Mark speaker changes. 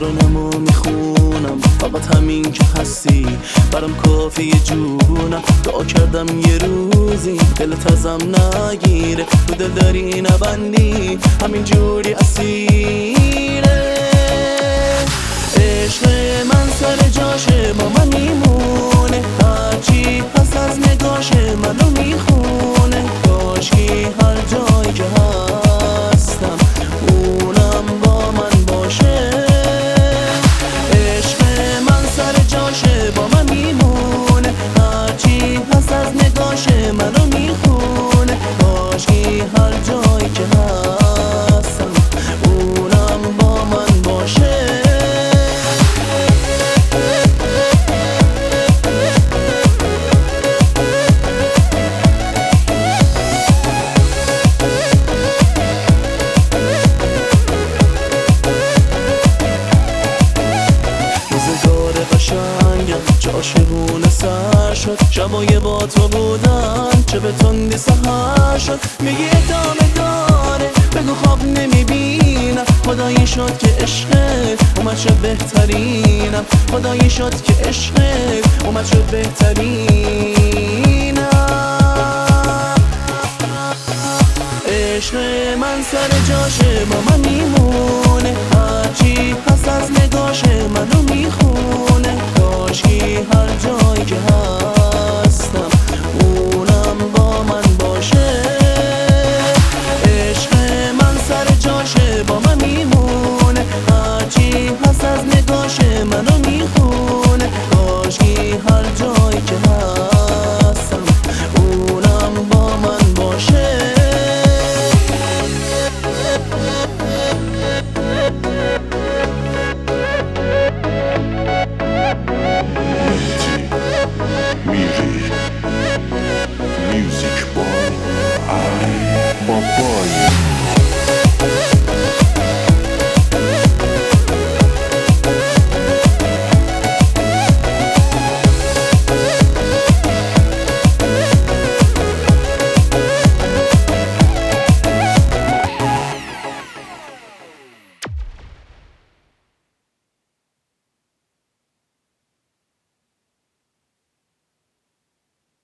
Speaker 1: ترانمو میخونم، فقط همین که هستی برام کافیه جونم. دعا کردم یه روزی دلت ازم نگیره، تو دل داری نبندی همین جوری اسیره. عشق من سر جاشه با من میمونه، هرچی پس از نگاشه منو میخونه. کاشکی هر جایی که هستم اونم با من باشه. عشق من سر جاشه با من میمونه، هرچی پس از نگاشه منو میخونه. کاشکی هر جایی که هستم اونم با من باشه. عاشقونه سر شد، شبای با تو بودن چه به تندی سحر شد. میگی ادامه داره بگو خواب نمیبینم، خدایی شد که عشقت اومد شد بهترینم. خدایی شد که عشقت اومد شد بهترینم. عشق من سر جاشه با من میمونه، هرچی پس از نگاشه من